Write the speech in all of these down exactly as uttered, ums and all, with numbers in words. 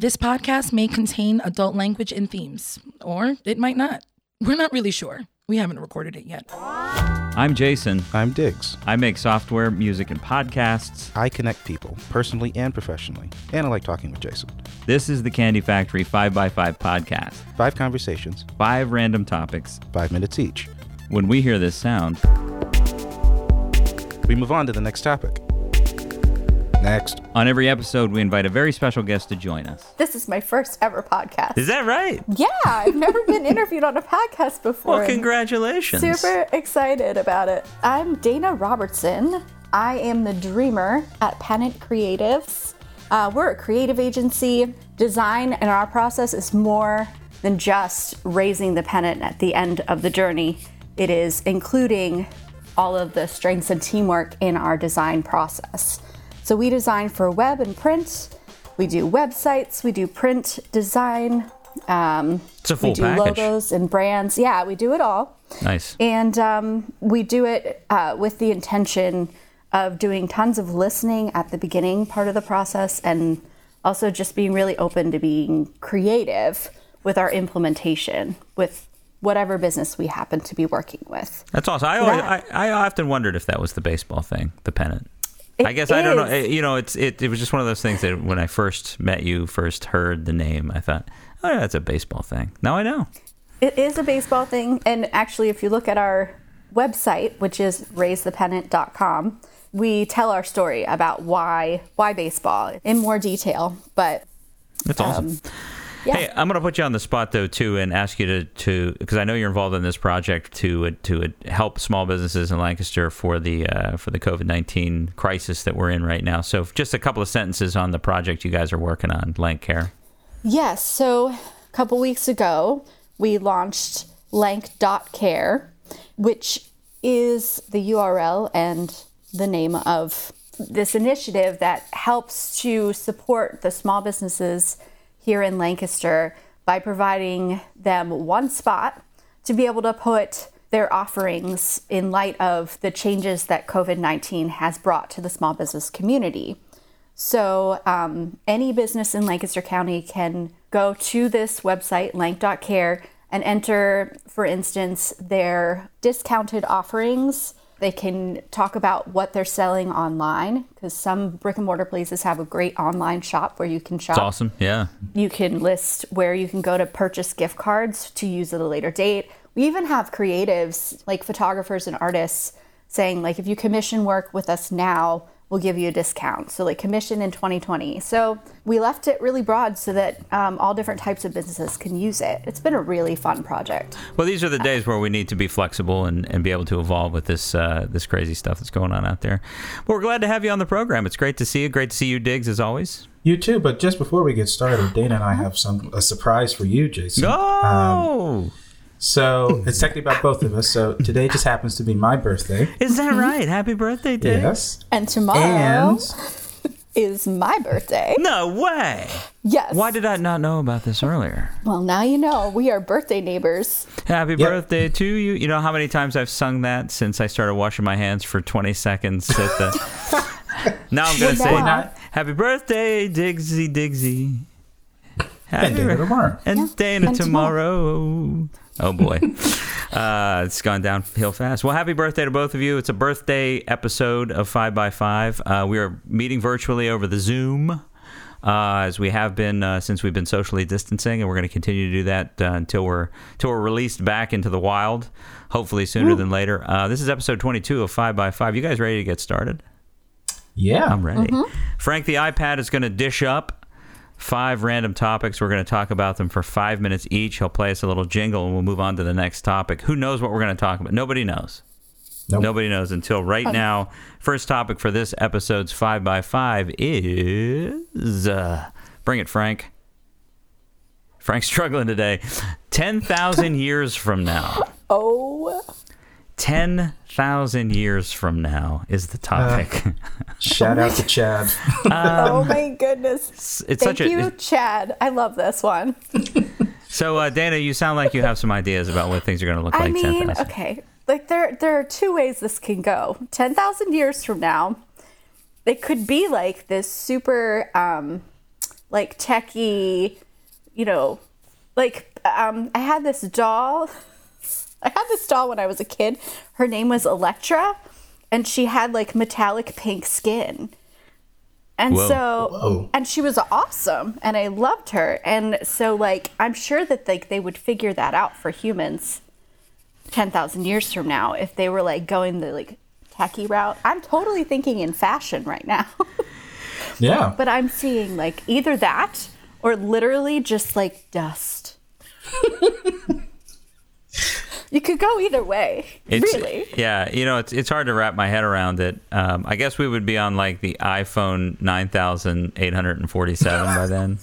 This podcast may contain adult language and themes, or it might not. We're not really sure. We haven't recorded it yet. I'm Jason. I'm Diggs. I make software, music, and podcasts. I connect people, personally and professionally, and I like talking with Jason. This is the Candy Factory five by five podcast. Five conversations. Five random topics. Five minutes each. When we hear this sound, we move on to the next topic. Next. On every episode, we invite a very special guest to join us. This is my first ever podcast. Is that right? Yeah, I've never been interviewed on a podcast before. Well, congratulations. Super excited about it. I'm Dana Robertson. I am the dreamer at Pennant Creatives. Uh, we're a creative agency. Design in our process is more than just raising the pennant at the end of the journey. It is including all of the strengths and teamwork in our design process. So we design for web and print. We do websites. We do print design. Um, it's a full we do package. Logos and brands. Yeah, we do it all. Nice. And um, we do it uh, with the intention of doing tons of listening at the beginning part of the process, and also just being really open to being creative with our implementation with whatever business we happen to be working with. That's awesome. I, So always, that- I, I often wondered if that was the baseball thing, the pennant. It I guess I don't know. is. You know, it's it, it was just one of those things that when I first met you, first heard the name, I thought, oh, yeah, that's a baseball thing. Now I know. It is a baseball thing. And actually, if you look at our website, which is raise the pennant dot com, we tell our story about why why baseball in more detail. But That's awesome. um, yeah. Hey, I'm going to put you on the spot though too, and ask you to to because I know you're involved in this project to to help small businesses in Lancaster for the uh, for the COVID nineteen crisis that we're in right now. So just a couple of sentences on the project you guys are working on, LankCare. Yes. So a couple weeks ago, we launched lank dot care, which is the U R L and the name of this initiative that helps to support the small businesses here in Lancaster by providing them one spot to be able to put their offerings in light of the changes that COVID nineteen has brought to the small business community. So um, any business in Lancaster County can go to this website, lank dot care, and enter, for instance, their discounted offerings. They can talk about what they're selling online, because some brick and mortar places have a great online shop where you can shop. It's awesome. Yeah. You can list where you can go to purchase gift cards to use at a later date. We even have creatives, like photographers and artists, saying, like, if you commission work with us now, we'll give you a discount. So like commission in twenty twenty. So we left it really broad so that um, all different types of businesses can use it. It's been a really fun project. Well, these are the days where we need to be flexible and, and be able to evolve with this uh, this crazy stuff that's going on out there. Well, we're glad to have you on the program. It's great to see you. Great to see you, Diggs, as always. You too, but just before we get started, Dana and I have some a surprise for you, Jason. No! Um, so it's technically about both of us. So today just happens to be my birthday. Is that right? Happy birthday, Diggs. Yes. And tomorrow And is my birthday. No way! Yes. Why did I not know about this earlier? Well, now you know. We are birthday neighbors. Happy Yep. birthday to you. You know how many times I've sung that since I started washing my hands for twenty seconds at the... Now I'm going to Well, say, now- happy birthday, Diggsy Diggsy. Happy and Dana bir- tomorrow. And Yeah, Dana and tomorrow. Oh, boy. uh, it's gone downhill fast. Well, happy birthday to both of you. It's a birthday episode of five by five. Uh, we are meeting virtually over the Zoom, uh, as we have been uh, since we've been socially distancing, and we're going to continue to do that uh, until we're until we're released back into the wild, hopefully sooner Woo. than later. Uh, this is episode twenty-two of five by five. You guys ready to get started? Yeah. I'm ready. Mm-hmm. Frank the iPad is going to dish up five random topics. We're going to talk about them for five minutes each. He'll play us a little jingle, and we'll move on to the next topic. Who knows what we're going to talk about? Nobody knows. Nope. Nobody knows until right now. First topic for this episode's five by five is... Uh, bring it, Frank. Frank's struggling today. ten thousand years from now. Oh. ten thousand years from now is the topic. Uh, Shout out to Chad. oh, my goodness. it's it's Thank such you, a... Chad. I love this one. So, uh, Dana, you sound like you have some ideas about what things are going to look I like ten mean, thousand. okay. Like, there, there are two ways this can go. ten thousand years from now, it could be like this super... Um, like techie, you know, like um, I had this doll. I had this doll when I was a kid. Her name was Electra, and she had like metallic pink skin. And Whoa. so, Whoa. and she was awesome, and I loved her. And so, like, I'm sure that like they would figure that out for humans ten thousand years from now if they were like going the like techie route. I'm totally thinking in fashion right now. Yeah. But I'm seeing like either that or literally just like dust. You could go either way, It's, really. Yeah, you know, it's it's hard to wrap my head around it. Um, I guess we would be on like the iPhone nine thousand eight hundred forty-seven by then.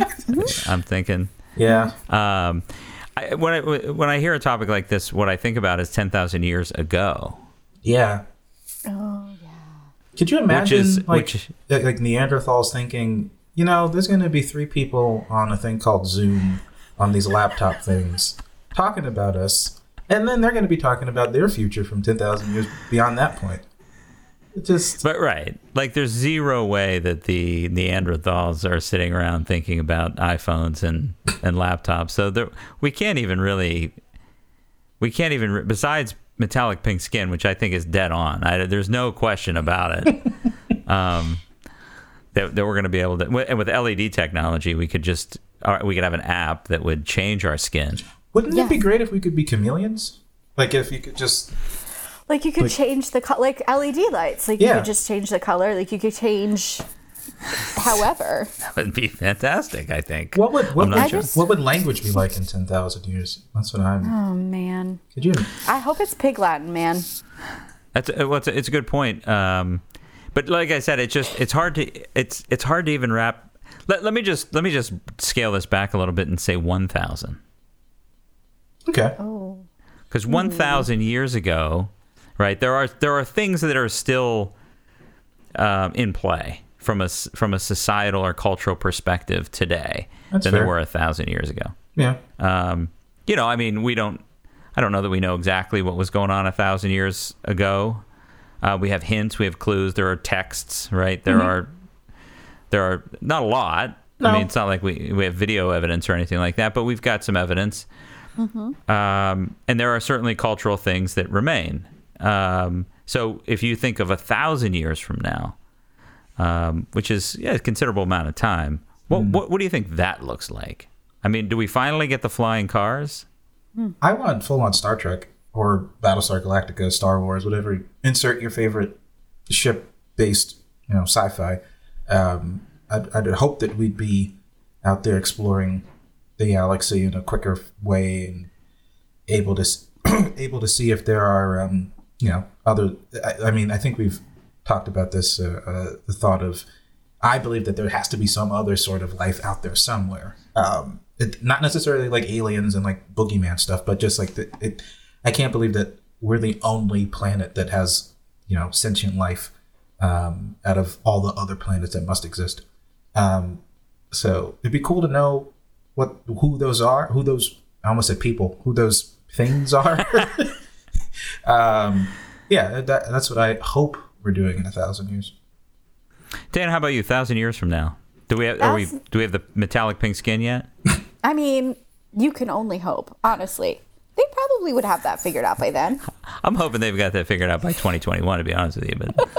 I'm thinking. Yeah. Um, I, when I when I hear a topic like this, what I think about is ten thousand years ago. Yeah. Oh, yeah. Could you imagine, is- like, which- like, like Neanderthals thinking, you know, there's going to be three people on a thing called Zoom on these laptop things talking about us, and then they're going to be talking about their future from ten thousand years beyond that point. It just, But right, like there's zero way that the Neanderthals are sitting around thinking about iPhones and, and laptops. So there, we can't even really, we can't even, re- besides metallic pink skin, which I think is dead on. I, there's no question about it. um, that, that we're going to be able to, and with L E D technology, we could just, uh, we could have an app that would change our skin. wouldn't Yeah. it be great if we could be chameleons? Like if you could just, Like you could Like- change the color, like L E D lights. Like you Yeah. could just change the color. Like you could change, however. That would be fantastic, I think. what would what, I'm not would, sure. what would language be like in ten thousand years? That's what I'm. Oh man, Could you? I hope it's Pig Latin, man. That's a, well, it's a, it's a good point. Um, but like I said, it's just it's hard to it's it's hard to even wrap. Let, let me just let me just scale this back a little bit and say one thousand. Okay. Oh, Because one thousand years ago, right? There are there are things that are still um, in play from a s- from a societal or cultural perspective today That's than fair. there were a thousand years ago. Yeah. Um, you know, I mean, we don't. I don't know that we know exactly what was going on a thousand years ago. Uh, we have hints, we have clues. There are texts, right? There are there are not a lot. No. I mean, it's not like we we have video evidence or anything like that, but we've got some evidence. Um, and there are certainly cultural things that remain. Um, so if you think of a thousand years from now, um, which is yeah, a considerable amount of time, what, what what do you think that looks like? I mean, do we finally get the flying cars? I want full on Star Trek or Battlestar Galactica, Star Wars, whatever. Insert your favorite ship based, you know, sci-fi. Um, I'd, I'd hope that we'd be out there exploring the galaxy in a quicker way and able to s- able to see if there are, um, you know, other. I, I mean, I think we've talked about this. Uh, uh, the thought of, I believe that there has to be some other sort of life out there somewhere. Um, it, not necessarily like aliens and like boogeyman stuff, but just like the, it. I can't believe that we're the only planet that has, you know, sentient life um, out of all the other planets that must exist. Um, so it'd be cool to know what who those are, who those I almost said people, who those things are. um, yeah, that, that's what I hope we're doing in a thousand years. Dan, how about you? A thousand years from now, do we have, are we Thousand- do we have the metallic pink skin yet? I mean, you can only hope. Honestly, they probably would have that figured out by then. I'm hoping they've got that figured out by twenty twenty-one. To be honest with you,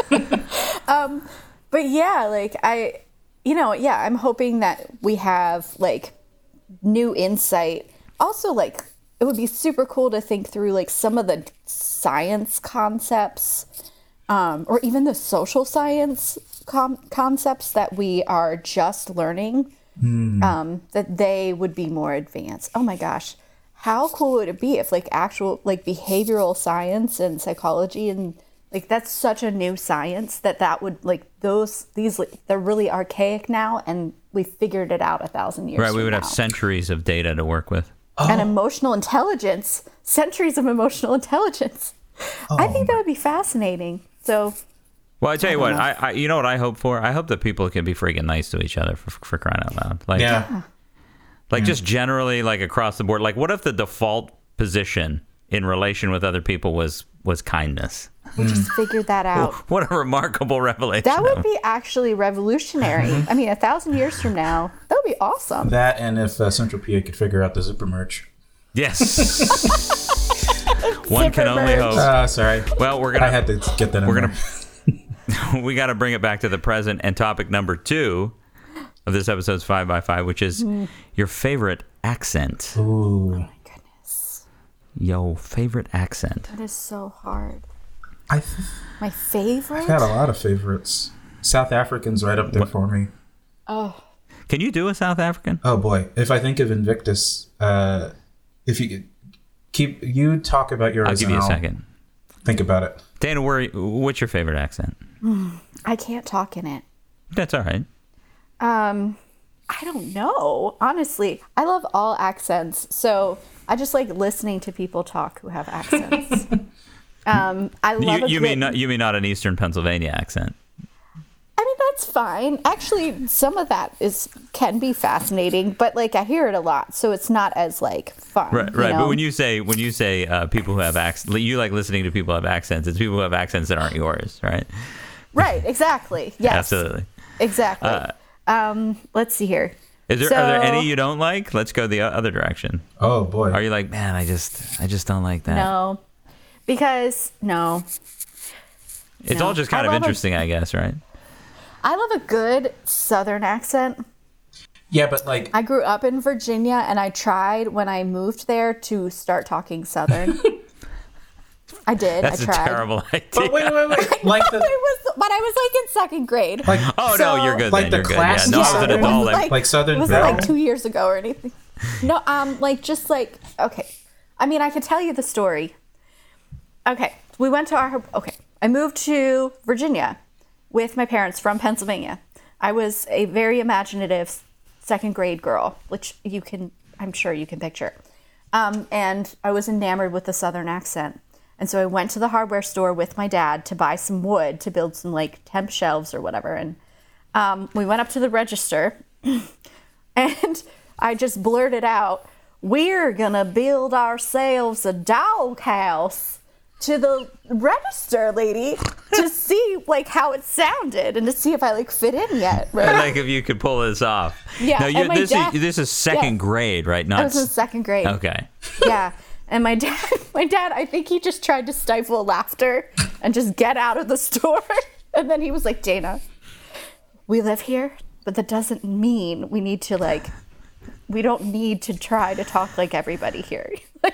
but But yeah, like I, you know, yeah, I'm hoping that we have like new insight. Also, like it would be super cool to think through like some of the science concepts, um, or even the social science com- concepts that we are just learning. Um, that they would be more advanced. Oh my gosh, how cool would it be if like actual like behavioral science and psychology and like that's such a new science that that would like those these like, they're really archaic now and we figured it out a thousand years right, we from would now. have centuries of data to work with. And emotional intelligence, centuries of emotional intelligence. I think that would be fascinating. So Well, I tell you I what, don't know. I, I you know what I hope for? I hope that people can be freaking nice to each other for, for crying out loud. Like, Yeah. like just generally, like across the board. Like, what if the default position in relation with other people was was kindness? We just figured that out. What a remarkable revelation. That would be actually revolutionary. I mean, a thousand years from now, that would be awesome. That and if uh, Central P A could figure out the zipper merch. Yes. One can only merch. hope. Uh, sorry. Well, we're gonna I had to get that in we're there. gonna we got to bring it back to the present and topic number two of this episode's five by five, which is mm. your favorite accent. Ooh. Oh my goodness. Yo, favorite accent. That is so hard. I th- My favorite? I've had a lot of favorites. South African's right up there what? for me. Oh. Can you do a South African? Oh boy. If I think of Invictus, uh, if you could keep, you talk about yours. I'll give you a second. Think about it. Dana, where, what's your favorite accent? I can't talk in it. That's all right. Um, I don't know. Honestly, I love all accents. So I just like listening to people talk who have accents. um, I love You, a you good, mean not, you mean not an Eastern Pennsylvania accent? I mean, that's fine. Actually, some of that is can be fascinating, but like I hear it a lot, so it's not as like fun. Right, you right. know? But when you say when you say uh, people who have accents, you like listening to people who have accents. It's people who have accents that aren't yours, right? Right. Exactly. Yes. Absolutely. Exactly. Uh, um, let's see here. Is there So- are there any you don't like? Let's go the o- other direction. Oh boy. Are you like, man, I just I just don't like that. No, because no, It's no. all just kind I of love a- interesting, I guess, right? I love a good Southern accent. Yeah, but like, I grew up in Virginia, and I tried when I moved there to start talking Southern. I did. That's I a tried. terrible idea. but wait, wait, wait. Like it the, was, but I was like in second grade. like, Oh So- no, you're good. Like then. the You're good. classic Yeah, no, I was an Southern- adult. Like- like Southern It wasn't Belle. like two years ago or anything. No, um, like just like okay. I mean, I could tell you the story. Okay, we went to our. Okay, I moved to Virginia with my parents from Pennsylvania. I was a very imaginative second grade girl, which you can, I'm sure you can picture. Um, and I was enamored with the Southern accent. And so I went to the hardware store with my dad to buy some wood to build some like temp shelves or whatever. And um, we went up to the register and I just blurted out, "We're gonna build ourselves a doghouse," to the register lady to see like how it sounded and to see if I like fit in yet. Right? I like if you could pull this off. Yeah, No, you, and my this dad- is this is second yeah. grade, right? Not I was in second grade. okay. Yeah. And my dad, my dad, I think he just tried to stifle laughter and just get out of the store. And then he was like, "Dana, we live here, but that doesn't mean we need to like, we don't need to try to talk like everybody here."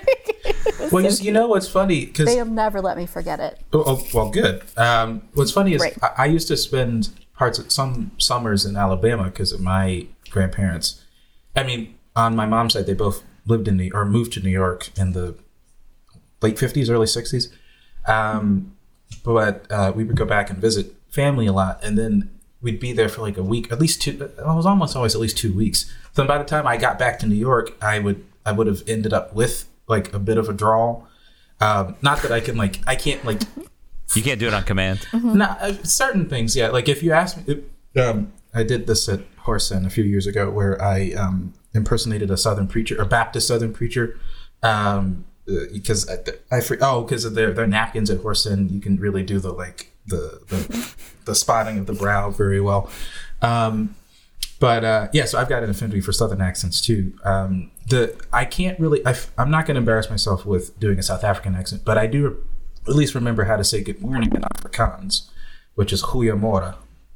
well, you, you know what's funny? Because They'll never let me forget it. Oh, oh, well, good. Um, what's funny is Right. I, I used to spend parts of some summers in Alabama because of my grandparents. I mean, on my mom's side, they both lived in the or moved to New York in the late fifties, early sixties. Um, but uh, we would go back and visit family a lot, and then we'd be there for like a week, at least two. I was almost always at least two weeks. So by the time I got back to New York, I would I would have ended up with like a bit of a drawl. Um, not that I can like I can't like. You can't do it on command. No, uh, certain things, yeah. Like if you ask me, if, um, I did this at Horsen a few years ago, where I um, impersonated a Southern preacher, a Baptist Southern preacher, um, uh, because I, I fre- oh, because of their their napkins at Horsen, you can really do the like the the, the spotting of the brow very well. Um, but uh, yeah, so I've got an affinity for Southern accents too. Um, the I can't really, I, I'm not going to embarrass myself with doing a South African accent, but I do at least remember how to say good morning in Afrikaans, which is goeiemorgen.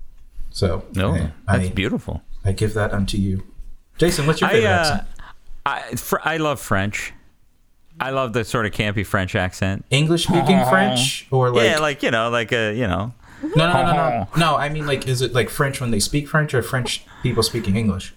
So No, I, that's I, beautiful. I give that unto you. Jason, what's your I favorite uh, accent? I fr- I love French. I love the sort of campy French accent. English speaking French or like yeah, like you know, like a you know. no, no, no, no, no. No, I mean like is it like French when they speak French or French people speaking English?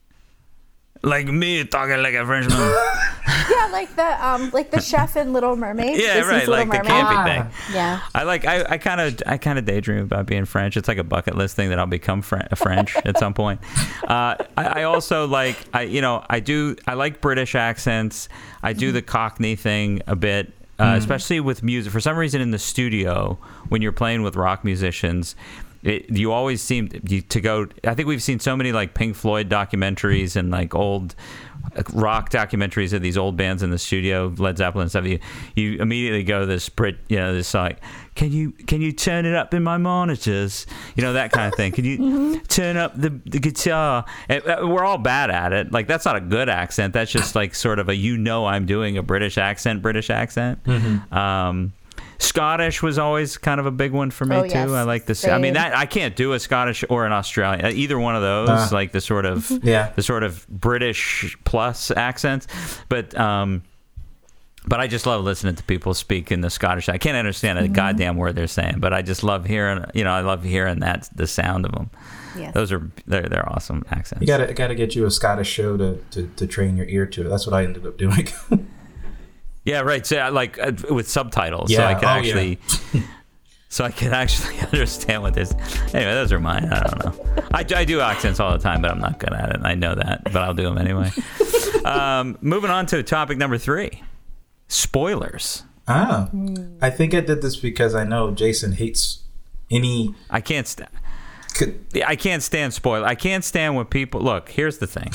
Like me talking like a Frenchman. Yeah, like the um, like the chef in Little Mermaid. Yeah, Disney's right, Little like the Mermaid. campy Ah. thing. Yeah. I like I I kind of I kind of daydream about being French. It's like a bucket list thing that I'll become Fr- French at some point. Uh, I, I also like I you know I do I like British accents. I do the Cockney thing a bit, uh, especially with music. For some reason, in the studio when you're playing with rock musicians. It, you always seem to, to go. I think we've seen so many like Pink Floyd documentaries and like old rock documentaries of these old bands in the studio, Led Zeppelin and stuff, you, you immediately go to this Brit, you know, this like, can you can you turn it up in my monitors? You know, that kind of thing. Can you mm-hmm. turn up the, the guitar? And we're all bad at it. Like, that's not a good accent. That's just like sort of a, you know, I'm doing a British accent, British accent. Mm-hmm. Um, Scottish was always kind of a big one for me oh, too. yes. I like this. Same. I mean, that I can't do a Scottish or an Australian, either one of those. Uh, like the sort of yeah. the sort of British plus accents, but um, but I just love listening to people speak in the Scottish. I can't understand a mm-hmm. goddamn word they're saying, but I just love hearing. You know, I love hearing that the sound of them. Yes. Those are they're they're awesome accents. You gotta gotta get you a Scottish show to, to to train your ear to it. That's what I ended up doing. Yeah, right. So, like uh, with subtitles, yeah. so I can oh, actually, yeah. so I can actually understand what this. Anyway, those are mine. I don't know. I, I do accents all the time, but I'm not good at it. And I know that, but I'll do them anyway. um, moving on to topic number three: spoilers. Ah, I think I did this because I know Jason hates any. I can't stand. Could, I can't stand spoil. I can't stand when people look. Here's the thing.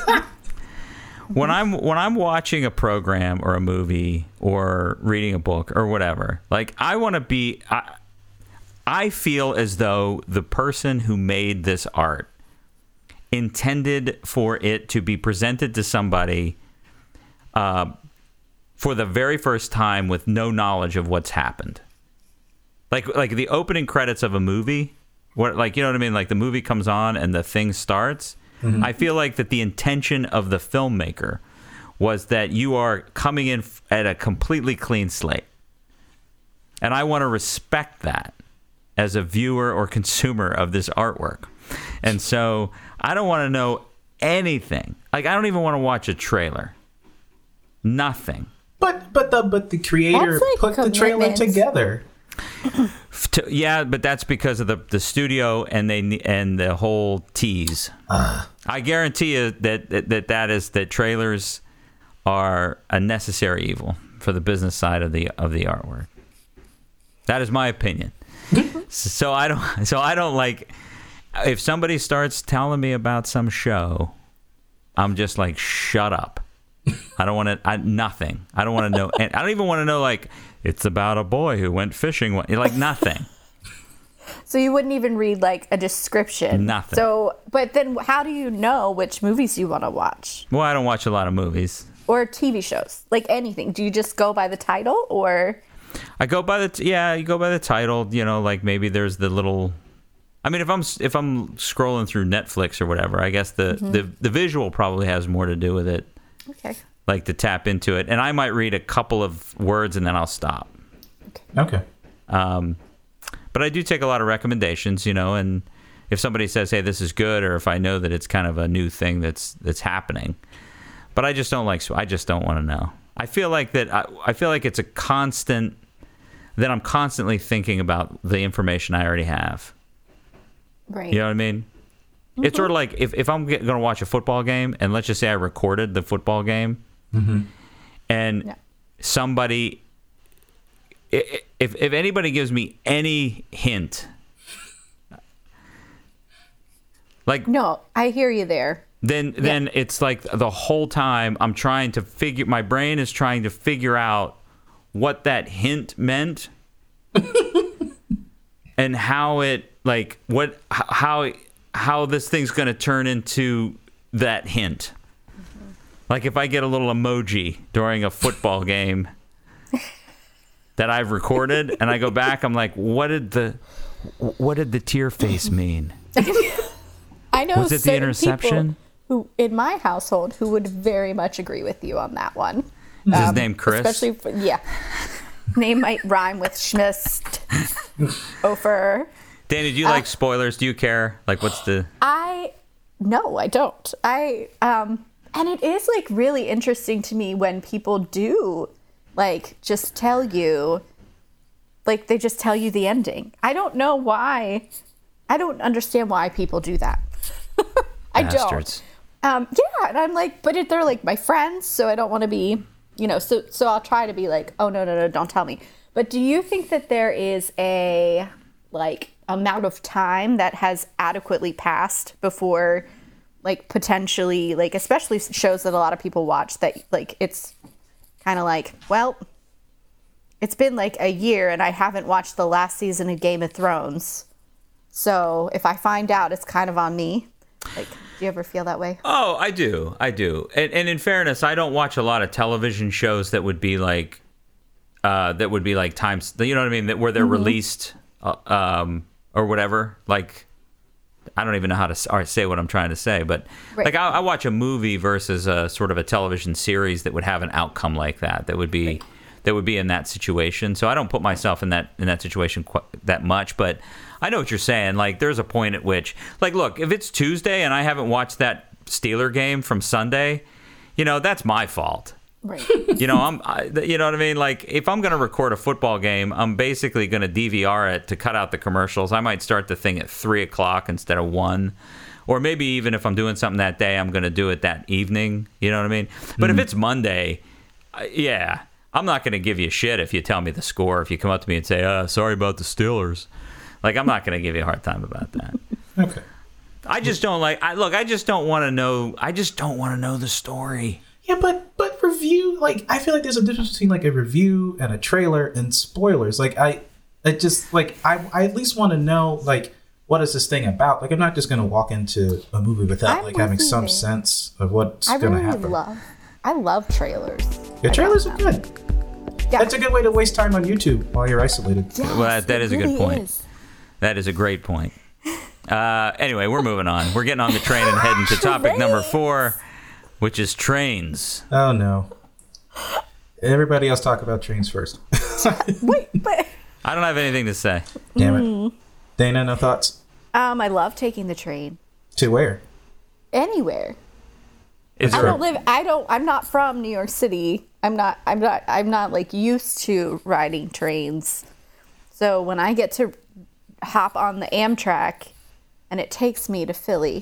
When I'm when I'm watching a program or a movie or reading a book or whatever, like I want to be, I, I feel as though the person who made this art intended for it to be presented to somebody uh, for the very first time with no knowledge of what's happened. Like like the opening credits of a movie, what like you know what I mean? Like the movie comes on and the thing starts. Mm-hmm. I feel like that the intention of the filmmaker was that you are coming in at a completely clean slate. And I want to respect that as a viewer or consumer of this artwork. And so I don't want to know anything. Like, I don't even want to watch a trailer. Nothing. But but the but the creator like put the trailer together. To, yeah, but that's because of the, the studio and they and the whole tease. Uh. I guarantee you that, that that that is that trailers are a necessary evil for the business side of the of the artwork. That is my opinion. so I don't so I don't like if somebody starts telling me about some show, I'm just like, shut up. I don't want to. I, nothing. I don't want to know. And I don't even want to know. Like, it's about a boy who went fishing. Like nothing. So you wouldn't even read like a description. Nothing. So, but then how do you know which movies you want to watch? Well, I don't watch a lot of movies or T V shows. Like anything. Do you just go by the title or? I go by the t- yeah. You go by the title. You know, like maybe there's the little. I mean, if I'm if I'm scrolling through Netflix or whatever, I guess the mm-hmm. the the visual probably has more to do with it. Okay. Like to tap into it, and I might read a couple of words and then I'll stop. Okay. Okay. Um, but I do take a lot of recommendations, you know, and if somebody says, "Hey, this is good," or if I know that it's kind of a new thing that's that's happening, but I just don't like. I just don't want to know. I feel like that. I, I feel like it's a constant. That I'm constantly thinking about the information I already have. Right. You know what I mean? Mm-hmm. It's sort of like if, if I'm going to watch a football game, and let's just say I recorded the football game, mm-hmm. and yeah. somebody, if if anybody gives me any hint, like no, I hear you there. Then yeah. then it's like the whole time I'm trying to figure. My brain is trying to figure out what that hint meant, and how it like what how. how this thing's going to turn into that hint. Mm-hmm. Like if I get a little emoji during a football game that I've recorded and I go back, I'm like, what did the what did the tear face mean? I know. Was it the interception? Who in my household who would very much agree with you on that one. Is um, his name Chris? Especially for, yeah. Name might rhyme with Schmist, Ofer. Danny, do you like uh, spoilers? Do you care? Like, what's the... I... No, I don't. I... um, and it is, like, really interesting to me when people do, like, just tell you... Like, they just tell you the ending. I don't know why... I don't understand why people do that. I Bastards. don't. Um, yeah, and I'm like, but if they're, like, my friends, so I don't want to be... You know, so, so I'll try to be like, oh, no, no, no, don't tell me. But do you think that there is a, like... amount of time that has adequately passed before like potentially, like especially shows that a lot of people watch, that like it's kind of like, well, it's been like a year and I haven't watched the last season of Game of Thrones. So if I find out, it's kind of on me. Like, do you ever feel that way? Oh, I do. I do. And, and in fairness, I don't watch a lot of television shows that would be like, uh, that would be like times, you know what I mean? That where they're mm-hmm. released, uh, um, or whatever. Like, I don't even know how to or say what I'm trying to say, but right. like I, I watch a movie versus a sort of a television series that would have an outcome like that. That would be, right. that would be in that situation. So I don't put myself in that in that situation quite that much, but I know what you're saying. Like, there's a point at which, like, look, if it's Tuesday and I haven't watched that Steeler game from Sunday, you know, that's my fault. Right. You know, I'm, I, you know what I mean? Like, if I'm going to record a football game, I'm basically going to D V R it to cut out the commercials. I might start the thing at three o'clock instead of one. Or maybe even if I'm doing something that day, I'm going to do it that evening. You know what I mean? But mm-hmm. if it's Monday, uh, yeah, I'm not going to give you shit if you tell me the score. If you come up to me and say, uh, sorry about the Steelers. Like, I'm not going to give you a hard time about that. Okay. I just don't like, I look, I just don't want to know, I just don't want to know the story. Yeah, but but review, like, I feel like there's a difference between, like, a review and a trailer and spoilers. Like, I, it just, like, I, I at least want to know, like, what is this thing about? Like, I'm not just going to walk into a movie without, I'm like, having some there. sense of what's I going to really happen. love, I love trailers. Yeah, trailers are good. Yeah. That's a good way to waste time on YouTube while you're isolated. Yes, Well, that, that is it a good really point. is. That is a great point. Uh, anyway, we're moving on. We're getting on the train and heading to topic number four, which is trains. Oh, no. Everybody else talk about trains first. Wait, but... I don't have anything to say. Damn it. Dana, no thoughts? Um, I love taking the train. To where? Anywhere. Is I there don't live, I don't, I'm not from New York City. I'm not, I'm not, I'm not like used to riding trains. So when I get to hop on the Amtrak and it takes me to Philly,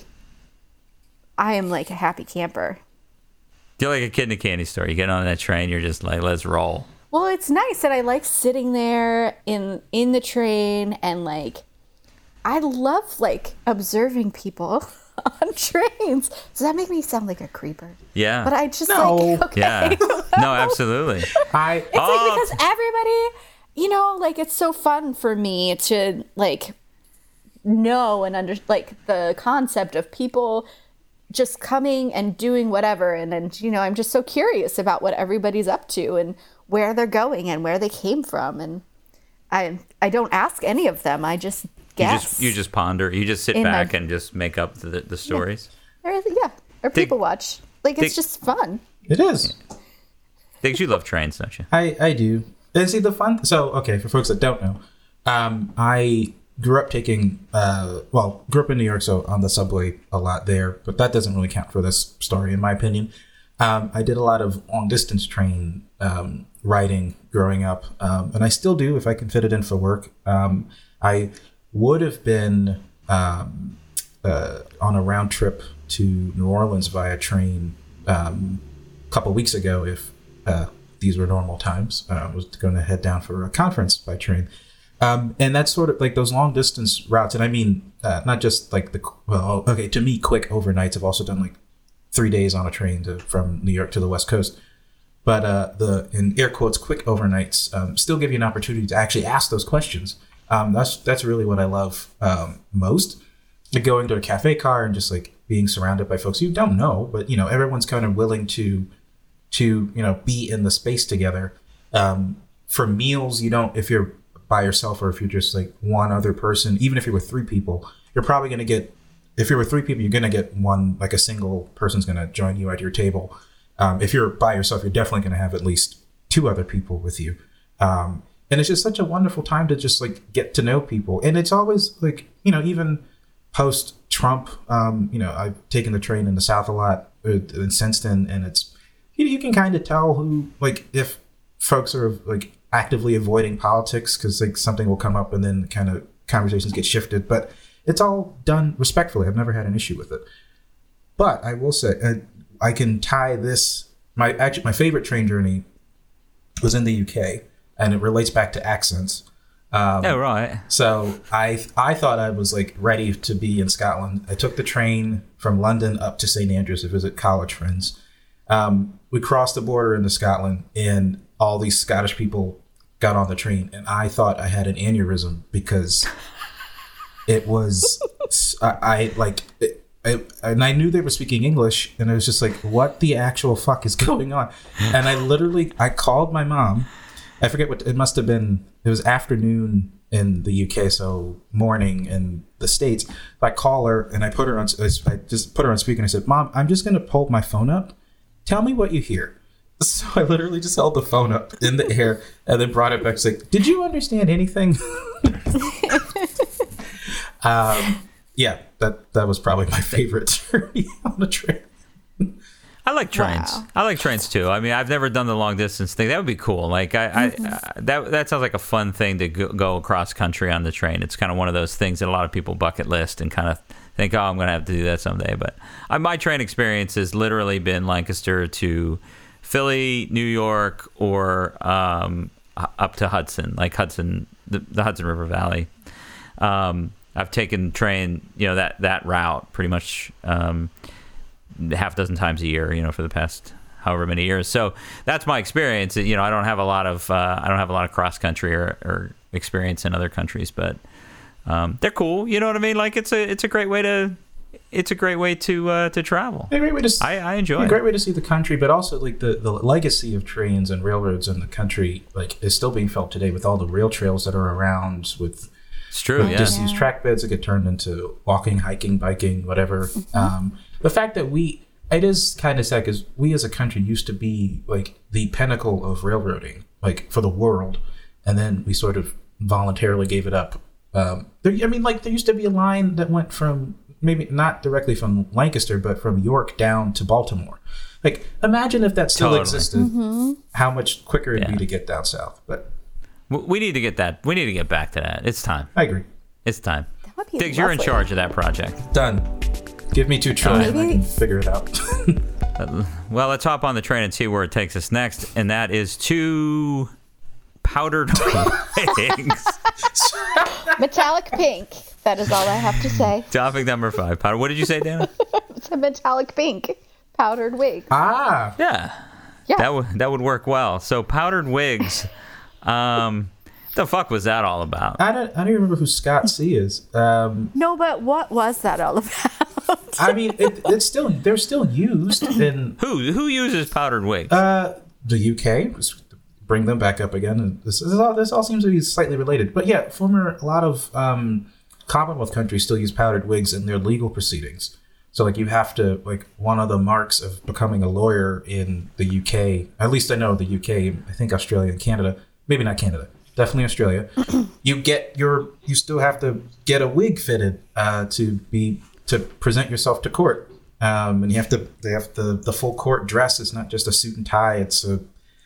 I am like a happy camper. You're like a kid in a candy store. You get on that train, you're just like, let's roll. Well, it's nice that I like sitting there in in the train, and like I love like observing people on trains. Does that make me sound like a creeper? Yeah. But I just No. like okay. Yeah. No, absolutely. I It's Oh. like because everybody, you know, like it's so fun for me to like know and under like the concept of people just coming and doing whatever, and then you know I'm just so curious about what everybody's up to and where they're going and where they came from, and I I don't ask any of them. I just guess. You just you just ponder. You just sit In back my- and just make up the the stories. Or, yeah, or people watch. Like it's Dig- just fun. It is. Because you love trains, don't you? I, I do. And see, the fun... So, okay, for folks that don't know, um, I grew up taking... Uh, well, grew up in New York, so on the subway a lot there. But that doesn't really count for this story, in my opinion. Um, I did a lot of long-distance train um, riding growing up. Um, and I still do, if I can fit it in for work. Um, I would have been um, uh, on a round trip to New Orleans via train um, a couple weeks ago if... Uh, these were normal times. Uh, I was going to head down for a conference by train. Um, and that's sort of like those long distance routes. And I mean, uh, not just like the, well, okay, to me, quick overnights. I've also done like three days on a train to, from New York to the West Coast. But uh, the, in air quotes, quick overnights um, still give you an opportunity to actually ask those questions. Um, that's, that's really what I love um, most. Like going to a cafe car and just like being surrounded by folks you don't know, but you know, everyone's kind of willing to, to, you know, be in the space together. Um, for meals, you don't, if you're by yourself or if you're just like one other person, even if you're with three people, you're probably going to get, if you're with three people, you're going to get one, like a single person's going to join you at your table. Um, if you're by yourself, you're definitely going to have at least two other people with you. Um, and it's just such a wonderful time to just like get to know people. And it's always like, you know, even post Trump, um, you know, I've taken the train in the South a lot uh, and since then, and it's, You, you can kind of tell who, like, if folks are, like, actively avoiding politics because, like, something will come up and then kind of conversations get shifted. But it's all done respectfully. I've never had an issue with it. But I will say, uh, I can tie this, my actually, my favorite train journey was in the U K, and it relates back to accents. Um, oh, right. So I I thought I was like ready to be in Scotland. I took the train from London up to Saint Andrews to visit college friends. Um, we crossed the border into Scotland, and all these Scottish people got on the train, and I thought I had an aneurysm because it was I, I like it, I, and I knew they were speaking English, and I was just like, what the actual fuck is going on? And I literally I called my mom. I forget what it must have been. It was afternoon in the U K, so morning in the States. I call her and I put her on. I just put her on speaker and I said, "Mom, I'm just gonna hold my phone up. Tell me what you hear." So I literally just held the phone up in the air and then brought it back. It's like, "Did you understand anything?" um, yeah, that that was probably my favorite journey on the train. I like trains. Wow. I like trains too. I mean, I've never done the long distance thing. That would be cool. Like, I, mm-hmm. I uh, that that sounds like a fun thing to go, go across country on the train. It's kind of one of those things that a lot of people bucket list and kind of think, oh, I'm going to have to do that someday. But uh, my train experience has literally been Lancaster to Philly, New York, or um, up to Hudson, like Hudson, the, the Hudson River Valley. Um, I've taken train, you know, that that route pretty much. Um, half a dozen times a year, you know, for the past however many years. So that's my experience. You know, I don't have a lot of uh, I don't have a lot of cross country or, or experience in other countries, but um, they're cool. You know what I mean? Like it's a it's a great way to it's a great way to uh, to travel. A great way to I, I enjoy. A it. great way to see the country, but also like the, the legacy of trains and railroads in the country like is still being felt today with all the rail trails that are around with. It's true. With Yeah. Disused track beds that get turned into walking, hiking, biking, whatever. Mm-hmm. Um, the fact that we, it is kind of sad because we as a country used to be like the pinnacle of railroading, like for the world. And then we sort of voluntarily gave it up. Um, there, I mean, like there used to be a line that went from maybe not directly from Lancaster, but from York down to Baltimore. Like imagine if that still Totally. existed, mm-hmm. how much quicker it'd Yeah. be to get down south. But We need to get that. We need to get back to that. It's time. I agree. It's time. That would be Diggs, you're in lovely. charge of that project. Done. Give me two trillion, Maybe- I can figure it out. Uh, well, let's hop on the train and see where it takes us next, and that is to powdered wings. Metallic pink. That is all I have to say. Topic number five. Powder. What did you say, Dana? It's a metallic pink powdered wig. ah, Yeah. Yeah. That would that would work well. So powdered wigs. Um, the fuck was that all about? I don't. I don't even remember who Scott C is. Um, No, but what was that all about? I mean, it, it's still they're still used in Who who uses powdered wigs? uh, the U K. Let's bring them back up again, and this, this, is all, this all seems to be slightly related. But yeah, former a lot of um, Commonwealth countries still use powdered wigs in their legal proceedings. So like you have to like one of the marks of becoming a lawyer in the U K. At least I know the U K. I think Australia and Canada. Maybe not Canada. Definitely Australia. You get your. You still have to get a wig fitted uh, to be to present yourself to court, um, and you have to. They have the the full court dress. It's not just a suit and tie. It's a.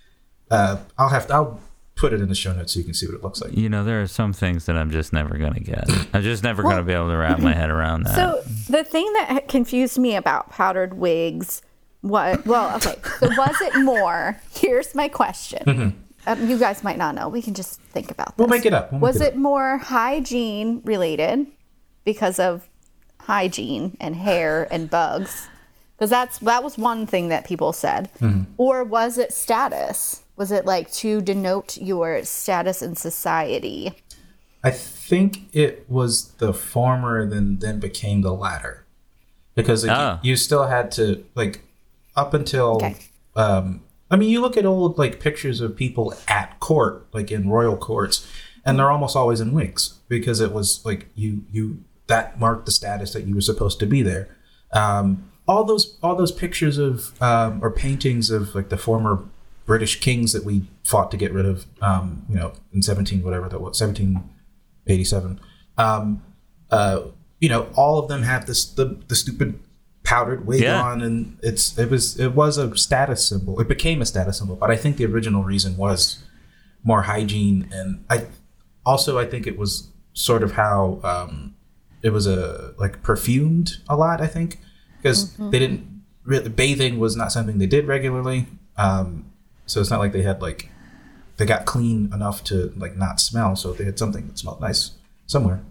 Uh, I'll have to. I'll put it in the show notes so you can see what it looks like. You know, there are some things that I'm just never gonna get. I'm just never gonna be able to wrap my head around that. So the thing that confused me about powdered wigs was, well, okay, so was it more, here's my question. Mm-hmm. Um, you guys might not know. We can just think about this. We'll make it up. We'll make was it it more hygiene related because of hygiene and hair and bugs? Because that's that was one thing that people said. Mm-hmm. Or was it status? Was it like to denote your status in society? I think it was the former, then then became the latter, because like, Oh. you, you still had to like up until. Okay. Um, I mean, you look at old like pictures of people at court, like in royal courts, and they're almost always in wigs because it was like you you that marked the status that you were supposed to be there. Um, all those all those pictures of um, or paintings of like the former British kings that we fought to get rid of, um, you know, in seventeen whatever that was, seventeen eighty-seven. Um, uh, you know, all of them have this the the stupid powdered wig Yeah. on, and it's it was it was a status symbol. It became a status symbol, but I think the original reason was more hygiene, and I also I think it was sort of how um, it was a like perfumed a lot. I think because Mm-hmm. they didn't really, bathing was not something they did regularly, um, so it's not like they had like they got clean enough to like not smell, so they had something that smelled nice somewhere.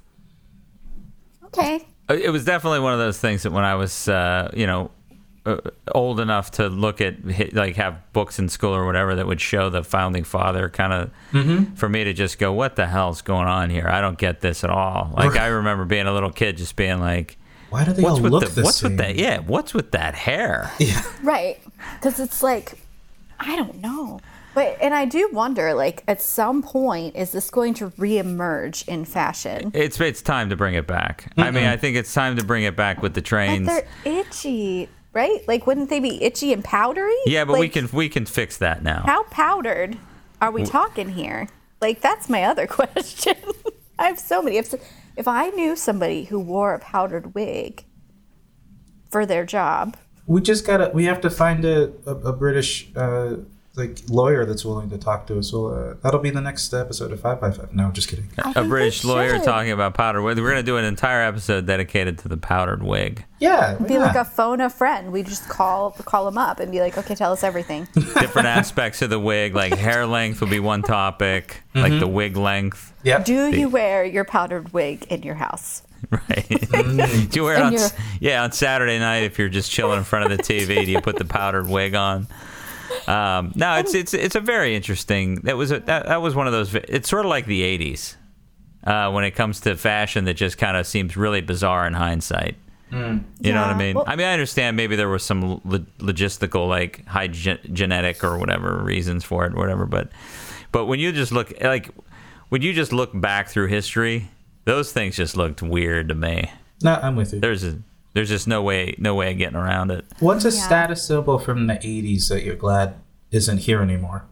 Okay. It was definitely one of those things that when I was, uh, you know, uh, old enough to look at, like, have books in school or whatever that would show the founding father, kind of, mm-hmm. for me to just go, what the hell's going on here? I don't get this at all. Like, I remember being a little kid just being like, why do they what's all with look the, the what's same? with that? Yeah, what's with that hair? Yeah. Right. Because it's like, I don't know. But, and I do wonder, like, at some point, is this going to reemerge in fashion? It's it's time to bring it back. Mm-mm. I mean, I think it's time to bring it back with the trains. But they're itchy, right? Like, wouldn't they be itchy and powdery? Yeah, but like, we can we can fix that now. How powdered are we talking here? Like, that's my other question. I have so many. If, if I knew somebody who wore a powdered wig for their job. We just gotta, we have to find a, a, a British, uh, like, lawyer that's willing to talk to us. Well, uh, that'll be the next episode of five by five. No, just kidding. A British lawyer talking about powdered wig. We're going to do an entire episode dedicated to the powdered wig. Yeah. Be yeah. like a phone a friend. We just call call them up and be like, okay, tell us everything. Different aspects of the wig, like hair length would be one topic, mm-hmm. like the wig length. Yep. Do the, you wear your powdered wig in your house? Right. Do you wear it on, your... yeah, on Saturday night if you're just chilling in front of the T V, do you put the powdered wig on? Um, no, it's it's it's a very interesting. That was a, that, that was one of those. It's sort of like the eighties uh, when it comes to fashion that just kind of seems really bizarre in hindsight. Mm. You yeah. know what I mean? Well, I mean, I understand maybe there was some lo- logistical, like hygienic or whatever reasons for it, or whatever. But but when you just look like when you just look back through history, those things just looked weird to me. No, I'm with you. There's a There's just no way, no way of getting around it. What's a yeah. status symbol from the eighties that you're glad isn't here anymore?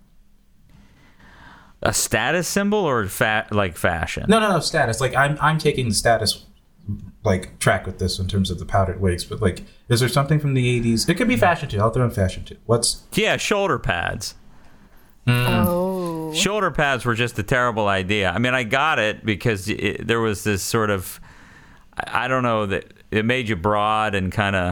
A status symbol or fa- like fashion? No, no, no, status. Like, I'm I'm taking the status, like, track with this in terms of the powdered wigs. But, like, is there something from the eighties? It could be fashion, too. I'll throw in fashion, too. What's... Yeah, shoulder pads. Mm. Oh. Shoulder pads were just a terrible idea. I mean, I got it because it, there was this sort of... I don't know, that it made you broad and kind of,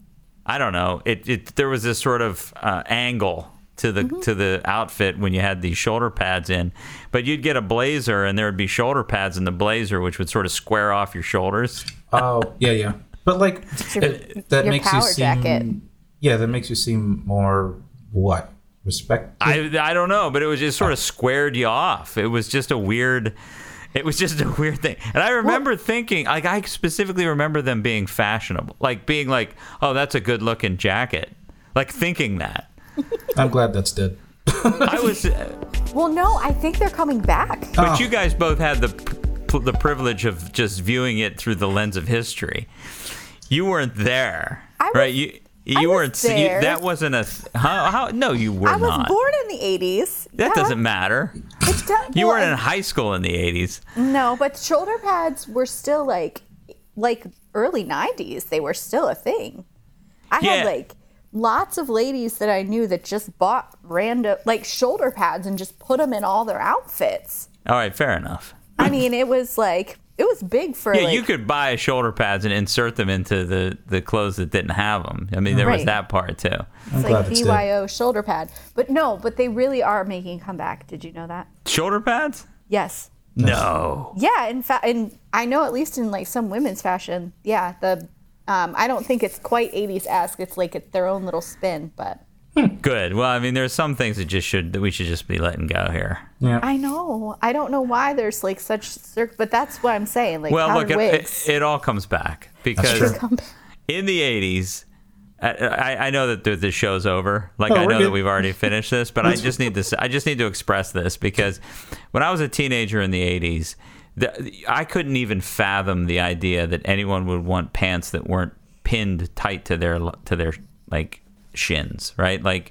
I don't know. It, it there was this sort of uh, angle to the mm-hmm. to the outfit when you had these shoulder pads in, but you'd get a blazer and there would be shoulder pads in the blazer, which would sort of square off your shoulders. Oh yeah, yeah. But like your, it, that your makes power you seem, jacket. yeah, that makes you seem more what respect. I I don't know, but it was just sort of squared you off. It was just a weird. It was just a weird thing. And I remember what? thinking, like, I specifically remember them being fashionable. Like, being like, oh, that's a good-looking jacket. Like, thinking that. I'm glad that's dead. I was... Uh, well, no, I think they're coming back. But oh. you guys both had the the privilege of just viewing it through the lens of history. You weren't there, I was, right? You you I weren't... was there. You, that wasn't a... How, how, no, you were I was not. born in the eighties. That yeah. doesn't matter. It does, You well, weren't in and, high school in the eighties. No, but shoulder pads were still like, like early nineties. They were still a thing. I Yeah. had like lots of ladies that I knew that just bought random like shoulder pads and just put them in all their outfits. All right, fair enough. I mean, it was like it was big for Yeah, like, you could buy shoulder pads and insert them into the, the clothes that didn't have them. I mean, there was Right. that part too. I'm It's glad like it's B Y O shoulder pad. But no, but they really are making a comeback. Did you know that? Shoulder pads? Yes. No. Yeah, in fact, and I know at least in like some women's fashion, yeah, the um, I don't think it's quite eighties-esque. It's like it's their own little spin, but Good. Well, I mean, there's some things that just should that we should just be letting go here. Yeah. I know. I don't know why there's like such circ, but that's what I'm saying. Like Well, look, powdered it, wigs. it, it all comes back because true. Come back. in the eighties, I, I, I know that the, the show's over. Like Oh, I we're know good. that we've already finished this, but I just need to I just need to express this because when I was a teenager in the eighties, the, I couldn't even fathom the idea that anyone would want pants that weren't pinned tight to their to their like shins, right? Like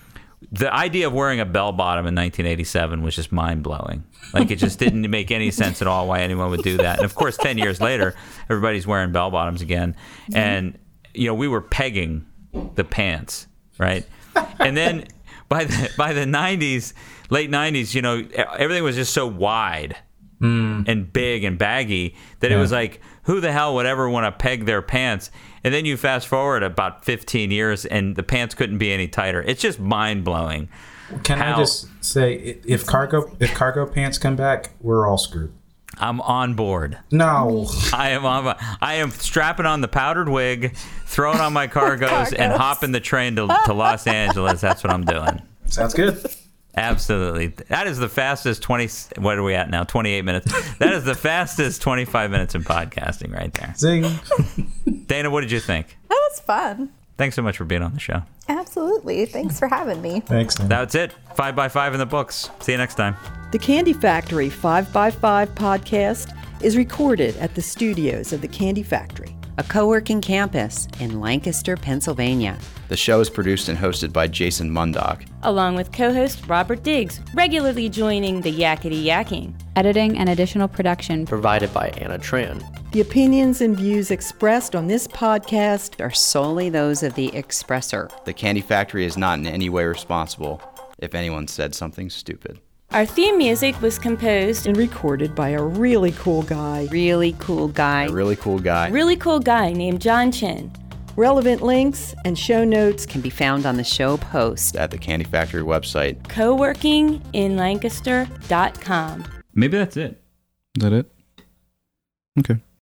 the idea of wearing a bell bottom in nineteen eighty-seven was just mind blowing. Like it just didn't make any sense at all why anyone would do that. And of course, ten years later, everybody's wearing bell bottoms again, and you know we were pegging the pants, right? And then by the by the nineties, late nineties, you know everything was just so wide. mm. and big and baggy that yeah. it was like, who the hell would ever want to peg their pants? And then you fast forward about fifteen years and the pants couldn't be any tighter. It's just mind blowing. Can how, I just say, if cargo if cargo pants come back, we're all screwed. I'm on board. No. I am on. I am strapping on the powdered wig, throwing on my cargos, cargos. and hopping the train to, to Los Angeles. That's what I'm doing. Sounds good. Absolutely. That is the fastest twenty. What are we at now? twenty-eight minutes. That is the fastest twenty-five minutes in podcasting right there. Zing. Dana, what did you think? That was fun. Thanks so much for being on the show. Absolutely. Thanks for having me. Thanks, man. That's it. Five by five in the books. See you next time. The Candy Factory five by five podcast is recorded at the studios of the Candy Factory, a co-working campus in Lancaster, Pennsylvania. The show is produced and hosted by Jason Mundock, along with co-host Robert Diggs, regularly joining the Yakety Yakking. Editing and additional production provided by Anna Tran. The opinions and views expressed on this podcast are solely those of the expressor. The Candy Factory is not in any way responsible if anyone said something stupid. Our theme music was composed and recorded by a really cool guy. Really cool guy. A really cool guy. Really cool guy named John Chen. Relevant links and show notes can be found on the show post at the Candy Factory website, co working in lancaster dot com. Maybe that's it. Is that it? Okay.